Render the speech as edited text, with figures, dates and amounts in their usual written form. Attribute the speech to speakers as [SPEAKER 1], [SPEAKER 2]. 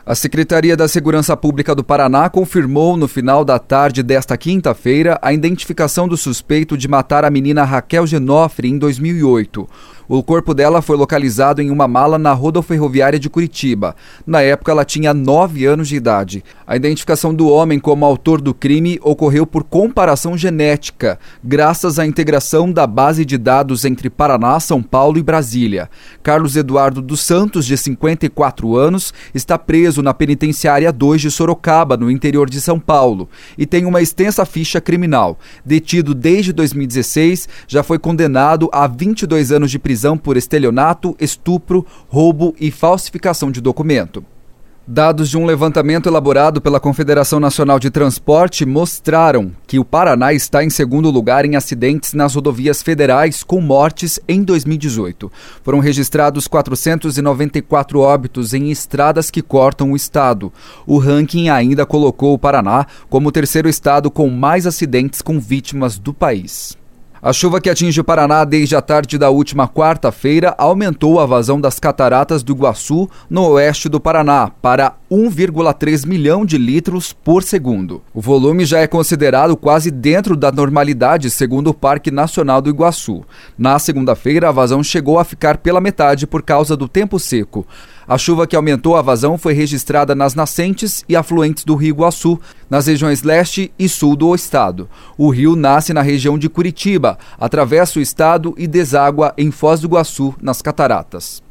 [SPEAKER 1] A Secretaria da Segurança Pública do Paraná confirmou no final da tarde desta quinta-feira a identificação do suspeito de matar a menina Raquel Genofre em 2008. O corpo dela foi localizado em uma mala na rodoferroviária de Curitiba. Na época, ela tinha 9 anos de idade. A identificação do homem como autor do crime ocorreu por comparação genética, graças à integração da base de dados entre Paraná, São Paulo e Brasília. Carlos Eduardo dos Santos, de 54 anos, está preso na penitenciária 2 de Sorocaba, no interior de São Paulo, e tem uma extensa ficha criminal. Detido desde 2016, já foi condenado a 22 anos de prisão por estelionato, estupro, roubo e falsificação de documento. Dados de um levantamento elaborado pela Confederação Nacional de Transporte mostraram que o Paraná está em segundo lugar em acidentes nas rodovias federais com mortes em 2018. Foram registrados 494 óbitos em estradas que cortam o estado. O ranking ainda colocou o Paraná como o terceiro estado com mais acidentes com vítimas do país. A chuva que atinge o Paraná desde a tarde da última quarta-feira aumentou a vazão das cataratas do Iguaçu, no oeste do Paraná, para 1,3 milhão de litros por segundo. O volume já é considerado quase dentro da normalidade, segundo o Parque Nacional do Iguaçu. Na segunda-feira, a vazão chegou a ficar pela metade por causa do tempo seco. A chuva que aumentou a vazão foi registrada nas nascentes e afluentes do Rio Iguaçu, nas regiões leste e sul do estado. O rio nasce na região de Curitiba, atravessa o estado e deságua em Foz do Iguaçu, nas cataratas.